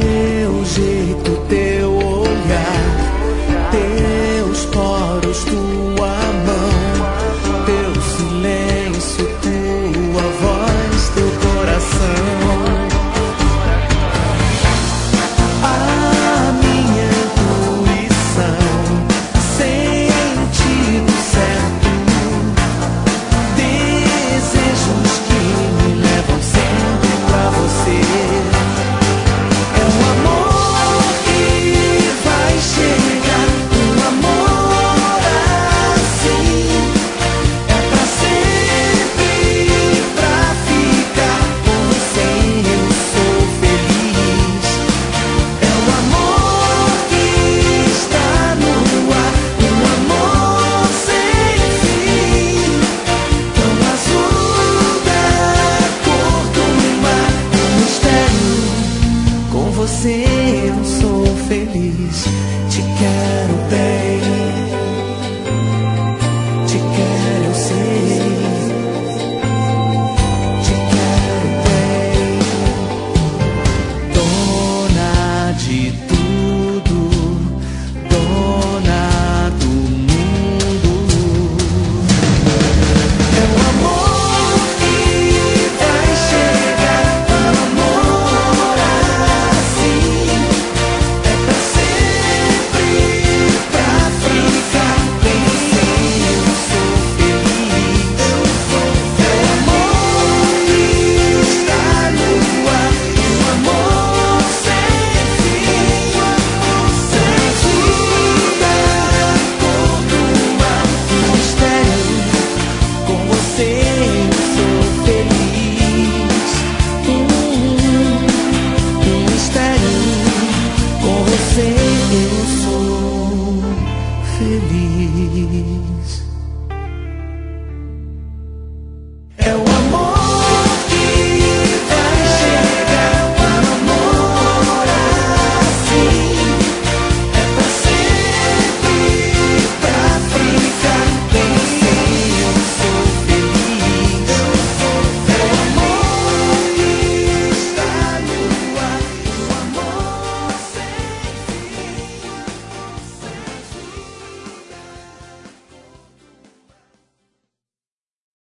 Teu jeito, teu olhar, teus poros, tua mão, teu silêncio, tua voz, teu coração. A minha intuição, sentido certo, desejos que me levam sempre pra você. É um amor que vai chegar, um amor assim, é pra sempre, pra ficar. Com você eu sou feliz. É um amor que está no ar, um amor sem fim, tão azul da cor do mar, um mistério. Com você eu sou feliz, te quero perto.